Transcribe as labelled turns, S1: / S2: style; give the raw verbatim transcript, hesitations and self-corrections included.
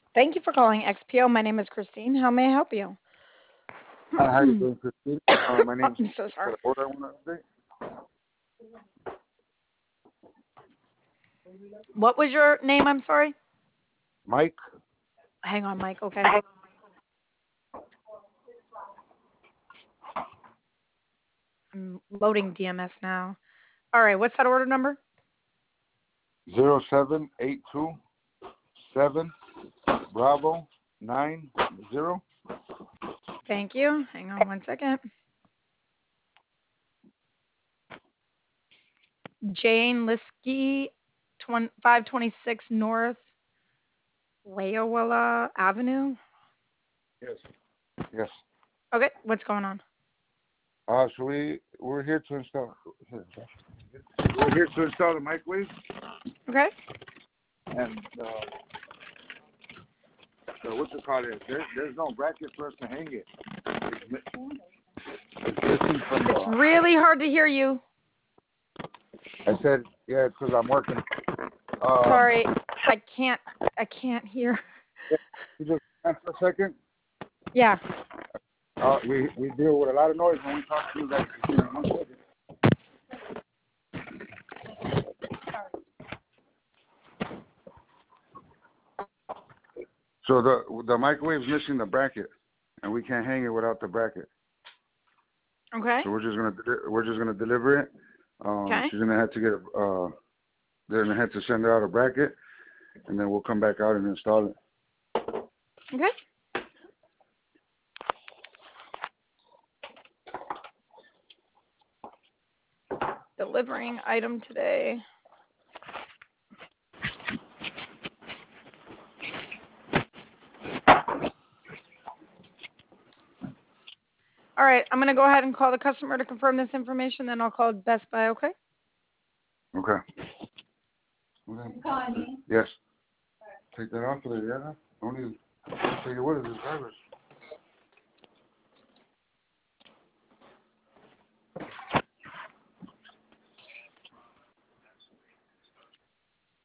S1: Thank you for calling X P O. My name is Christine. How may I help you?
S2: Hi, how you doing, Christine? Uh, my name's
S1: I'm so
S2: got
S1: sorry.
S2: an order I want to update.
S1: What was your name? I'm sorry.
S2: Mike,
S1: Hang on, Mike. Okay. I'm loading D M S now. All right. What's that order number?
S2: zero seven eight two seven Bravo nine zero.
S1: Thank you. Hang on one second. Jane Liskey, five twenty-six North Wayawalla Avenue.
S2: Yes. Yes.
S1: Okay. What's going on?
S2: Uh, so we we're here to install. Here, we're here to install the microwave,
S1: Okay.
S2: and uh, so what's it called? It there, there's no bracket for us to hang it. It's, mi- it's missing from.
S1: It's
S2: Uh,
S1: really hard to hear you.
S2: I said, yeah, it's because I'm working. Um,
S1: Sorry. I can't. I can't hear.
S2: you just stand for a second.
S1: Yeah.
S2: Uh, we we deal with a lot of noise when we talk to you guys. One second. So the the microwave's missing the bracket, and we can't hang it without the bracket.
S1: Okay.
S2: So we're just gonna deli- we're just gonna deliver it. Um,
S1: Okay.
S2: She's gonna have to get a uh, they're gonna have to send her out a bracket, and then we'll come back out and install it.
S1: Okay. Delivering item today. All right, I'm going to go ahead and call the customer to confirm this information, then I'll call Best Buy, okay?
S2: Okay. Okay. Yes. Take that off of there, yeah. Only take it with us, it's garbage.